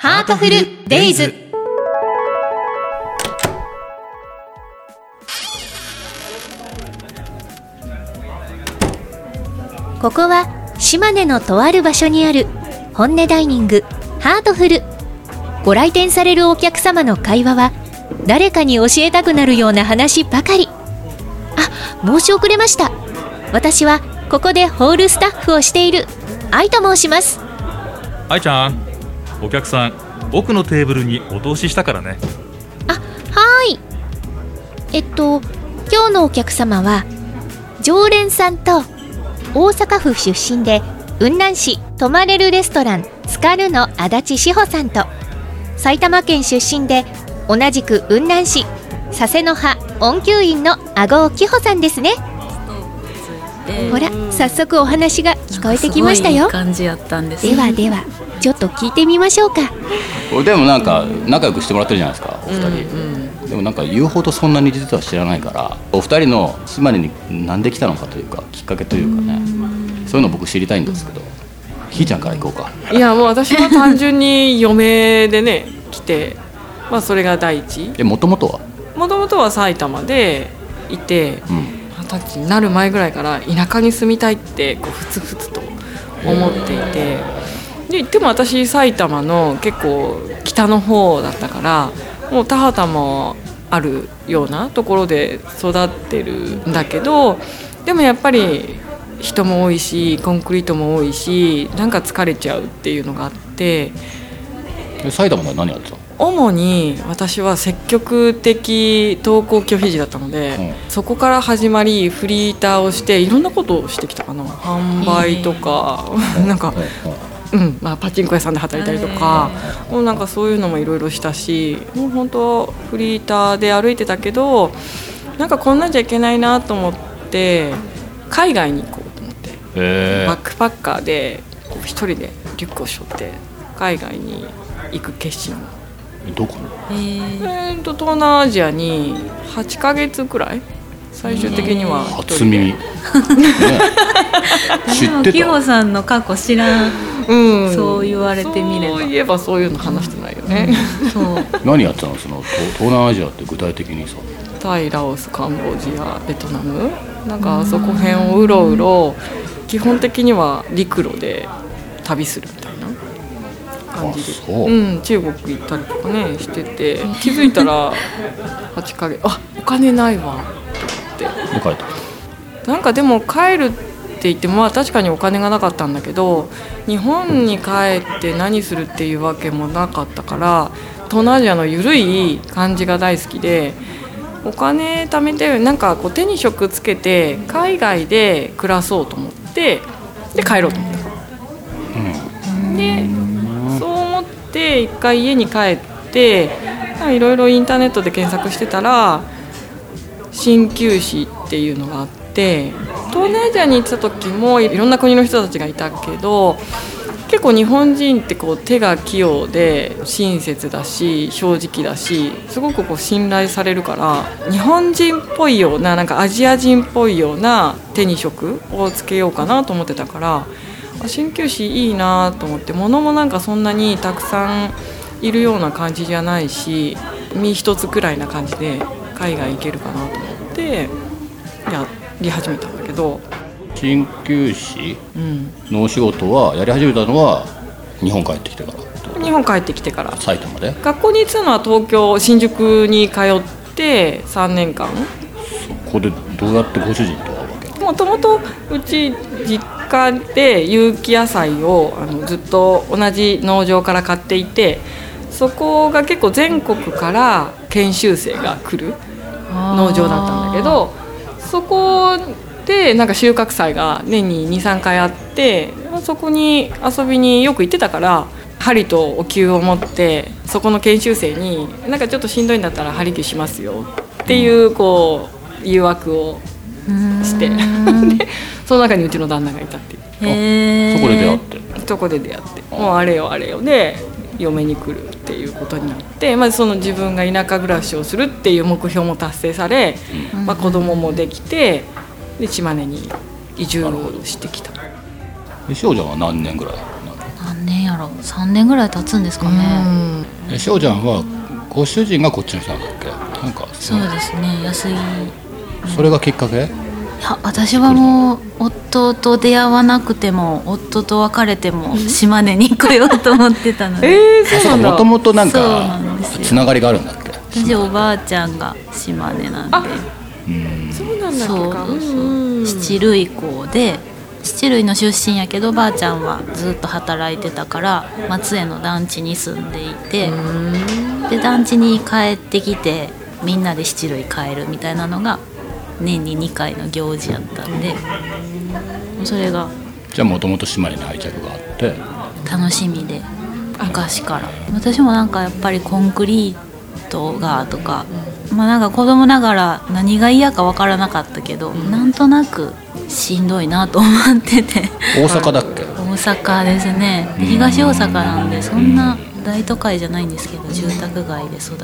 ハートフルデイズ。ここは島根のとある場所にある本音ダイニングハートフル。ご来店されるお客様の会話は誰かに教えたくなるような話ばかり。申し遅れました。私はここでホールスタッフをしている愛と申します。 愛ちゃん、お客さん奥のテーブルにお通ししたからね。 はーい。今日のお客様は常連さんと大阪府出身で雲南市泊まれるレストランスカルの足立志保さんと、埼玉県出身で同じく雲南市佐世の葉音灸院の阿郷紀穂さんですね。ほら、早速お話が聞こえてきましたよ。 いい感じやったんです、ね、 ではちょっと聞いてみましょうか。 でもなんか仲良くしてもらってるじゃないですか、お二人、でもなんか言うほどそんなに実は知らないから、お二人の島根に何で来たのかというかきっかけというかね、そういうの僕知りたいんですけど、ひーちゃんから行こうか。 いやもう私は単純に嫁でね来て、それが第一。 もともとは埼玉でいて、20歳になる前ぐらいから田舎に住みたいってこうふつふつと思っていて、で言っても私埼玉の結構北の方だったから、もう田畑もあるようなところで育ってるんだけど、でもやっぱり人も多いしコンクリートも多いし、なんか疲れちゃうっていうのがあって。 埼玉で何やってたの？ 主に私は積極的登校拒否時だったので、そこから始まりフリーターをしていろんなことをしてきたかな。販売とかなんか、パチンコ屋さんで働いたりとか、もうなんかそういうのもいろいろしたし、もう本当フリーターで歩いてたけど、なんかこんなんじゃいけないなと思って海外に行こうと思って、バックパッカーで一人でリュックを背負って海外に行く決心を。 どこに？ 東南アジアに8ヶ月くらい、最終的には初耳、知ってた？ 紀穂さんの過去知らん、そう言われてみれば。 そういえばそういうの話してないよね、 そう何やってたの？その東南アジアって具体的にさ。 タイ、ラオス、カンボジア、ベトナム、なんかそこ辺をうろうろ、基本的には陸路で旅するみたいな感じで、中国行ったりとかねしてて、気づいたら8ヶ月、お金ないわってで帰った。 なんかでも帰るって言っても、確かにお金がなかったんだけど、日本に帰って何するっていうわけもなかったから、東南アジアの緩い感じが大好きで、お金貯めてなんかこう手に職つけて海外で暮らそうと思って、で帰ろうと思った、でそう思って一回家に帰っていろいろインターネットで検索してたら、鍼灸師っていうのがあって、東南アジアに行ってた時もいろんな国の人たちがいたけど、結構日本人ってこう手が器用で親切だし正直だし、すごくこう信頼されるから、日本人っぽいような、なんかアジア人っぽいような手に職をつけようかなと思ってたから、鍼灸師いいなと思って、物もなんかそんなにたくさんいるような感じじゃないし、身一つくらいな感じで海外行けるかなと思ってやり始めたんだけど、 鍼灸師のお仕事はやり始めたのは日本帰ってきてから？ 日本帰ってきてから。 埼玉で？ 学校に行ってたのは東京新宿に通って3年間。 そこでどうやってご主人と会うわけ？ もともとうち実家で有機野菜をずっと同じ農場から買っていて、そこが結構全国から研修生が来る農場だったんだけど、そこでなんか収穫祭が年に 2,3 回あって、そこに遊びによく行ってたから、針とお灸を持ってそこの研修生になんかちょっとしんどいんだったら針灸しますよっていうこう誘惑をしてでその中にうちの旦那がいたっていう。 そこで出会って、 もうあれよあれよで嫁に来るっていうことになって、まずその自分が田舎暮らしをするっていう目標も達成され、子供もできて、で島根に移住をしてきた。 翔ちゃんは何年ぐらい？ 何年やろろう、3年ぐらい経つんですかね。 しょうちゃんはご主人がこっちの人なんだっけ？なんかそうですね、安い。 それがきっかけ？ いや、私はもう夫と出会わなくても夫と別れても島根に来ようと思ってたのでそうなんだ。 もともとなんそうかなんですよ。 つながりがあるんだっけ？ 私おばあちゃんが島根なんで、 そうなんだっけか。 七類校で七類の出身やけどばあちゃんはずっと働いてたから松江の団地に住んでいて、で団地に帰ってきてみんなで七類帰るみたいなのが年に2回の行事やったんで、それがじゃあもともと島根に愛着があって楽しみで昔から。私もなんかやっぱりコンクリートがとか、なんか子供ながら何が嫌か分からなかったけど、なんとなくしんどいなと思ってて。 大阪だっけ？ 大阪ですね。で東大阪なんでそんな大都会じゃないんですけど、住宅街で育って。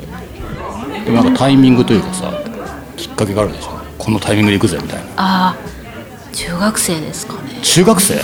でもなんかタイミングというかさ、きっかけがあるでしょ。このタイミングで行くぜみたいな。 ああ、中学生ですかね。 中学生？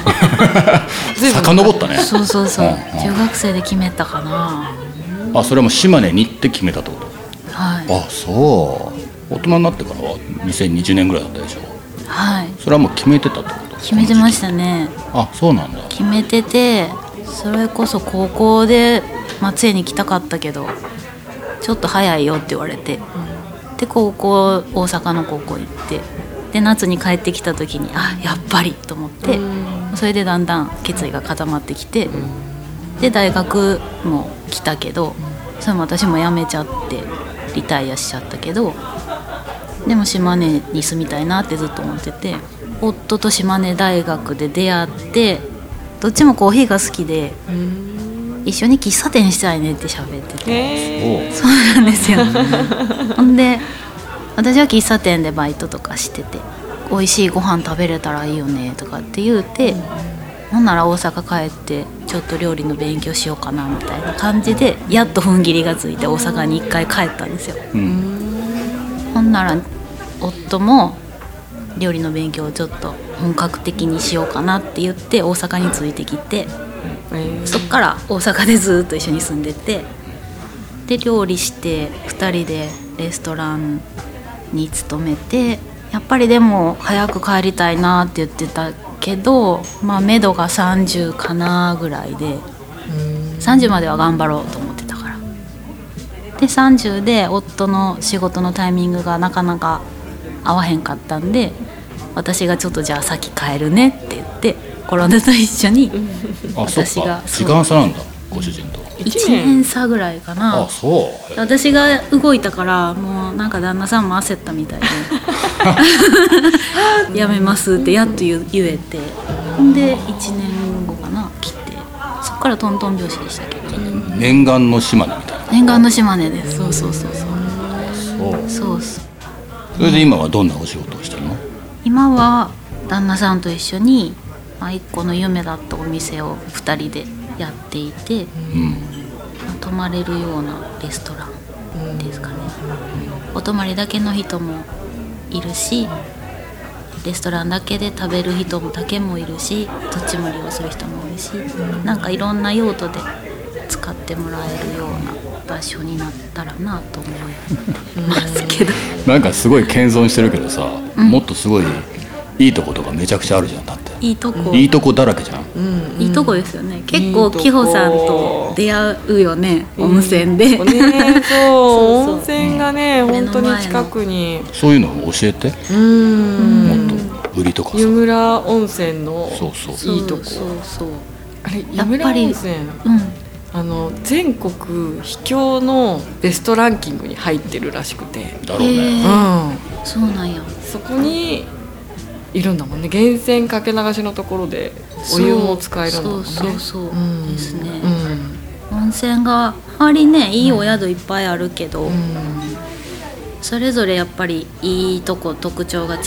遡ったね。 そうそうそう、中学生で決めたかな。 あ、それはもう島根に行って決めたってこと？ はい。 あ、そう。大人になってからは2020年ぐらいだったでしょ。 はい。 それはもう決めてたってこと？ 決めてましたね。 あ、そうなんだ。 決めてて、それこそ高校で松江に来たかったけどちょっと早いよって言われて、で高校大阪の高校行って、で夏に帰ってきた時にやっぱりと思って、それでだんだん決意が固まってきて、で大学も来たけどそれも私も辞めちゃってリタイアしちゃったけど、でも島根に住みたいなってずっと思ってて、夫と島根大学で出会って、どっちもコーヒーが好きで一緒に喫茶店したいねって喋ってて、そうなんですよ。ほんで私は喫茶店でバイトとかしてて、美味しいご飯食べれたらいいよねとかって言うて、ほんなら大阪帰ってちょっと料理の勉強しようかなみたいな感じでやっと踏ん切りがついて大阪に1回帰ったんですよ。ほんなら夫も料理の勉強をちょっと本格的にしようかなって言って大阪についてきて、そっから大阪でずっと一緒に住んでて、で料理して2人でレストランに勤めて、やっぱりでも早く帰りたいなって言ってたけど、目処が30かなぐらいで、30までは頑張ろうと思ってたから。で30で夫の仕事のタイミングがなかなか合わへんかったんで、私がちょっとじゃあ先帰るねって言って、コロナと一緒に私が時間差なんだ、ご主人と。 1年差ぐらいかな。 あ、そう。 私が動いたからもうなんか旦那さんも焦ったみたいでやめますってやっと言えて、で1年後かな来て、そっからトントン拍子でしたけど、 念願の島根みたいな。 念願の島根です。そうそうそうそう。そうそう。 それで今はどんなお仕事をしてるの？ 今は旦那さんと一緒に一個の夢だったお店を2人でやっていて、泊まれるようなレストランですかね。お泊まりだけの人もいるし、レストランだけで食べる人だけもいるし、どっちも利用する人もいるし、なんかいろんな用途で使ってもらえるような場所になったらなと思いますけどなんかすごい謙遜してるけどさ、もっとすごいいいとことかめちゃくちゃあるじゃん。だっていいとこ、 いいとこだらけじゃん。 いいとこですよね。結構紀穂さんと出会うよね、温泉で。 そう温泉がね本当に近くに。 そういうのを教えて。もっと売りとかさ。 湯村温泉のいいとこ。 そうあれ湯村温泉、全国秘境のベストランキングに入ってるらしくて。 だろうね。 そうなんや。 そこにいるんだもんね。源泉かけ流しのところでお湯も使えるんだもんね。 そうですね。温泉があまりねいいお宿いっぱいあるけど、それぞれやっぱりいいとこ特徴が違って、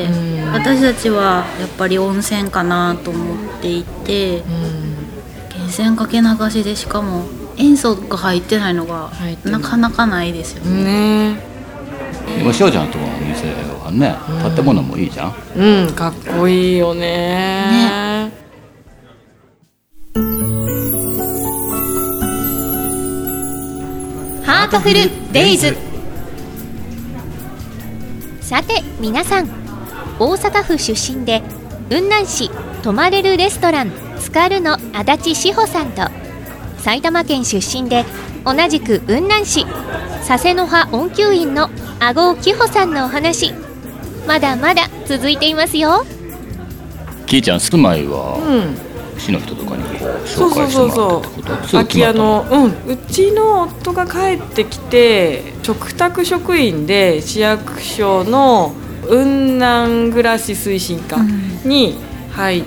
私たちはやっぱり温泉かなと思っていて、源泉かけ流しでしかも塩素が入ってないのがなかなかないですよね。 でもしおちゃんとのお店はね、建物もいいじゃん。 かっこいいよね。 ートフルデイズ。さて皆さん、大阪府出身で雲南市泊まれるレストランつかるの足立志保さんと、埼玉県出身で同じく雲南市佐世の葉音球院の阿郷紀穂さんのお話、まだまだ続いていますよ。 きーちゃん住まいは、市の人とかにこう紹介してもらったってこと？ 空き家の、うちの夫が帰ってきて嘱託職員で市役所の雲南暮らし推進課に入って、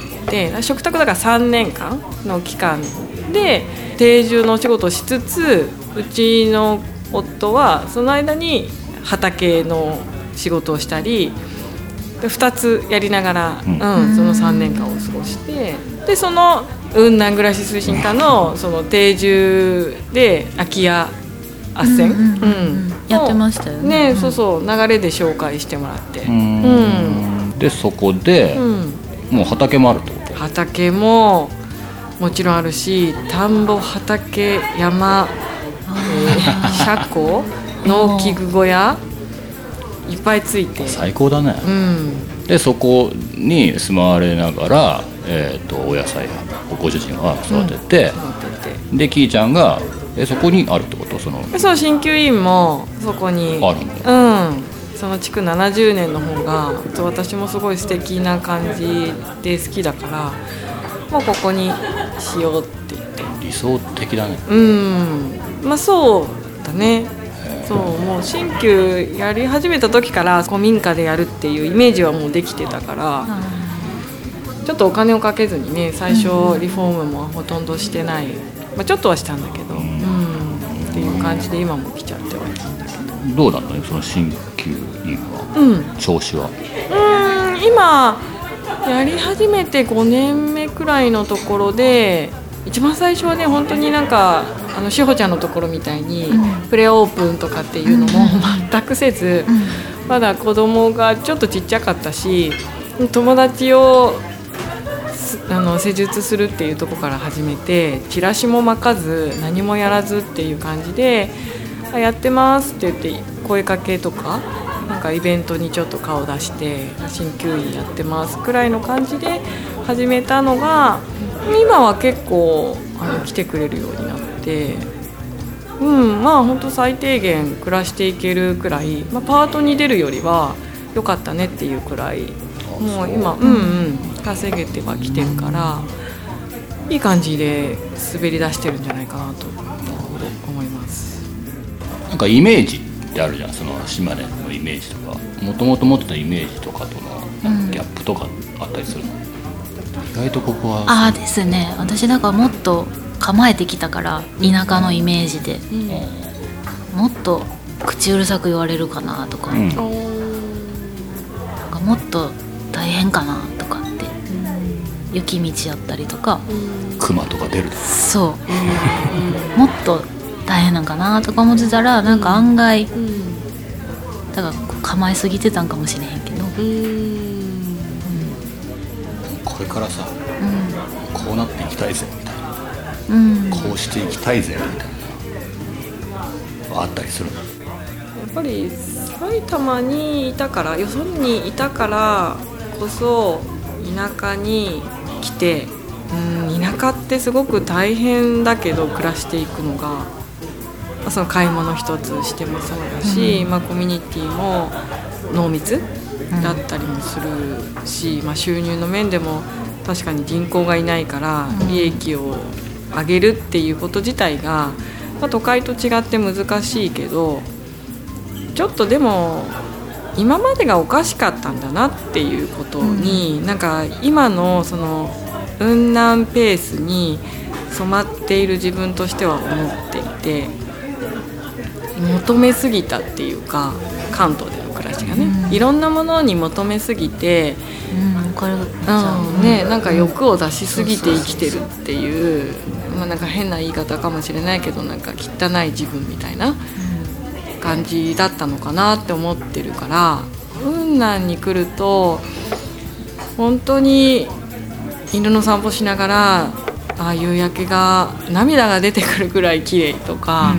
嘱託だから3年間の期間で定住の仕事をしつつ、うちの夫はその間に畑の仕事をしたりで2つやりながら、その3年間を過ごして、でその雲南暮らし推進課のその定住で空き家斡旋、 やってましたよね。 そうそう、流れで紹介してもらって、 でそこで、もう畑もあるってこと？ 畑ももちろんあるし、田んぼ、畑、山、車庫、農機具小屋いっぱいついて最高だね。でそこに住まわれながら、お野菜をご主人は育てて、できーちゃんがそこにあるってこと？そう、 鍼灸院もそこにあるんだ。 その築70年の方が私もすごい素敵な感じで好きだから、もうここにしようって言って。 理想的だね。 そうだね。そう、もう鍼灸やり始めた時から古民家でやるっていうイメージはもうできてたから、ちょっとお金をかけずにね、最初リフォームもほとんどしてない、ちょっとはしたんだけど、っていう感じで今も来ちゃってはいるんだけど。 どうだったのその鍼灸院は、調子は？ 今やり始めて5年目くらいのところで、一番最初はね、本当になんかしほちゃんのところみたいに、プレオープンとかっていうのも全くせず、まだ子供がちょっとちっちゃかったし、友達を施術するっていうところから始めて、チラシも巻かず何もやらずっていう感じで、やってますって言って声かけとか、なんかイベントにちょっと顔出して鍼灸院やってますくらいの感じで始めたのが、今は結構来てくれるようになって、本当最低限暮らしていけるくらい、パートに出るよりは良かったねっていうくらい、もう今稼げてはきてるから、いい感じで滑り出してるんじゃないかなと思います。 なんかイメージってあるじゃん、その島根のイメージとか、もともと持ってたイメージとかとのギャップとかあったりするの？意外とここはですね、私だからもっと構えてきたから、田舎のイメージで、もっと口うるさく言われるかなとか、なんかもっと大変かなとかって、雪道やったりとか、 熊とか出るとか、 そうもっと大変なんかなとか思ってたら、なんか案外、だから構えすぎてたんかもしれへんけど、 これからさ、こうなっていきたいぜみたいな、こうしていきたいぜみたいなあったりするの？ やっぱり埼玉にいたから、よそにいたからこそ田舎に来て、田舎ってすごく大変だけど暮らしていくのが、その買い物一つしてもそうだし、コミュニティも濃密だったりもするし、収入の面でも確かに人口がいないから利益を上げるっていうこと自体が、都会と違って難しいけど、ちょっとでも今までがおかしかったんだなっていうことに、なんか今のその雲南ペースに染まっている自分としては思っていて、求めすぎたっていうか、関東での暮らしがね、いろんなものに求めすぎて、なんか欲を出しすぎて生きてるっていう、なんか変な言い方かもしれないけど、なんか汚い自分みたいな感じだったのかなって思ってるから、雲南に来ると本当に犬の散歩しながら、夕焼けが涙が出てくるくらい綺麗とか、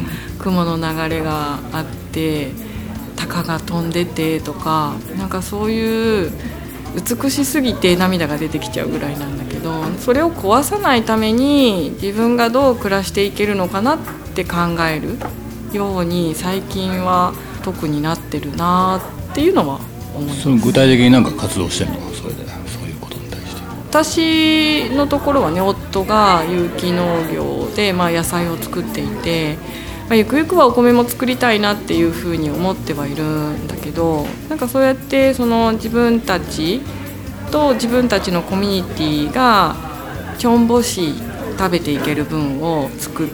雲の流れがあって鷹が飛んでてとか、なんかそういう美しすぎて涙が出てきちゃうぐらいなんだけど、それを壊さないために自分がどう暮らしていけるのかなって考えるように最近は特になってるなっていうのは思います。 その具体的に何か活動してるの？それでそういうことに対して。 私のところはね、夫が有機農業で、野菜を作っていて、ゆくゆくはお米も作りたいなっていうふうに思ってはいるんだけど、なんかそうやってその自分たちと自分たちのコミュニティがちょんぼし食べていける分を作って、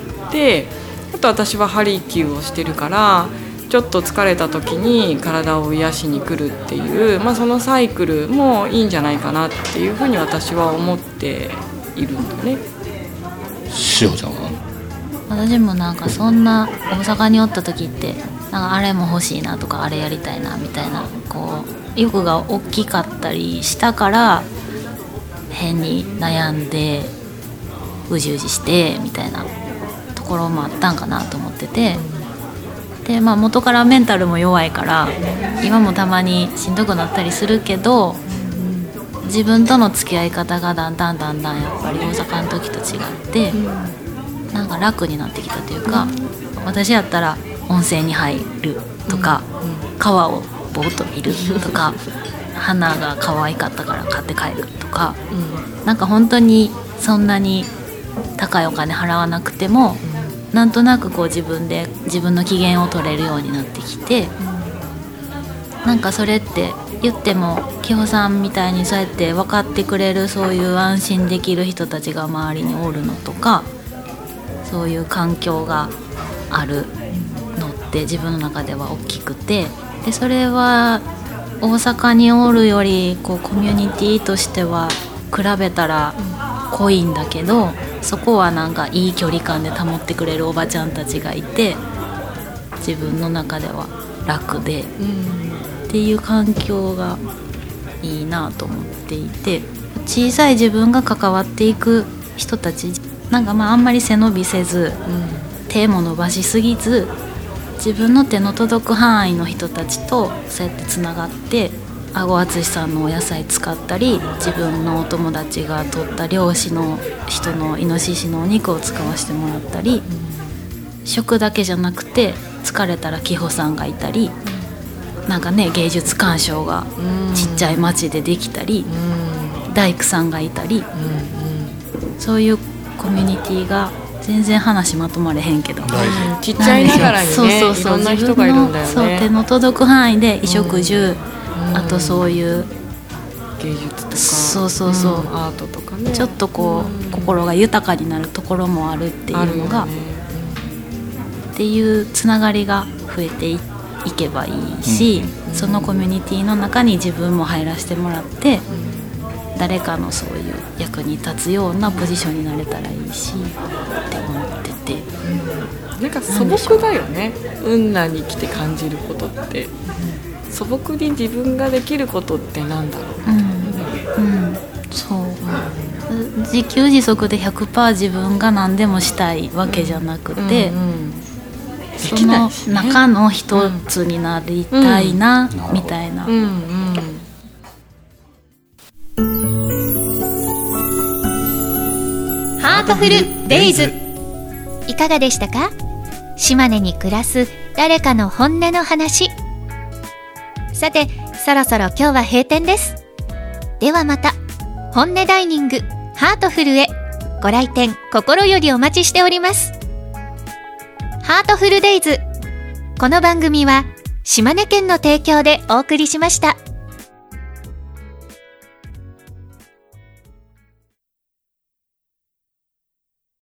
あと私はハリキューをしてるからちょっと疲れた時に体を癒しに来るっていう、そのサイクルもいいんじゃないかなっていうふうに私は思っているんだね。 しほちゃんは？ 私もなんかそんな大阪におった時ってなんかあれも欲しいなとかあれやりたいなみたいなこう欲が大きかったりしたから変に悩んでうじうじしてみたいなところもあったんかなと思ってて、で元からメンタルも弱いから今もたまにしんどくなったりするけど、自分との付き合い方がだんだんやっぱり大阪の時と違ってなんか楽になってきたというか、私やったら温泉に入るとか、川をぼーっと見るとか、花が可愛かったから買って帰るとか、なんか本当にそんなに高いお金払わなくても、なんとなくこう自分で自分の機嫌を取れるようになってきて、なんかそれって言ってもきほさんみたいにそうやって分かってくれるそういう安心できる人たちが周りにおるのとか、そういう環境があるのって自分の中では大きくて、でそれは大阪におるよりこうコミュニティとしては比べたら濃いんだけど、そこはなんかいい距離感で保ってくれるおばちゃんたちがいて、自分の中では楽で、っていう環境がいいなと思っていて、小さい自分が関わっていく人たちなんかあんまり背伸びせず、手も伸ばしすぎず、自分の手の届く範囲の人たちとそうやってつながって、あごあつしさんのお野菜使ったり、自分のお友達が取った漁師の人のイノシシのお肉を使わせてもらったり、食だけじゃなくて疲れたらきほさんがいたり、なんかね芸術鑑賞がちっちゃい町でできたり、大工さんがいたり、そういうコミュニティが全然話まとまれへんけど、 ちっちゃいながらにね、いろんな人がいるんだよね。 そう手の届く範囲で衣食住、あとそういう芸術とかそうアートとかね、 ちょっとこう心が豊かになるところもあるっていうのが、っていうつながりが増えていけばいいし、そのコミュニティの中に自分も入らせてもらって、誰かのそういう役に立つようなポジションになれたらいいしって思ってて、 なんか素朴だよね。雲南に来て感じることって、素朴に自分ができることってなんだろう、 そう、自給自足で 100% 自分が何でもしたいわけじゃなくて、その中の一つになりたいな、みたいな、 ハートフルデイズ、いかがでしたか？島根に暮らす誰かの本音の話。さて、そろそろ今日は閉店です。ではまた、本音ダイニングハートフルへご来店心よりお待ちしております。ハートフルデイズ、この番組は島根県の提供でお送りしました。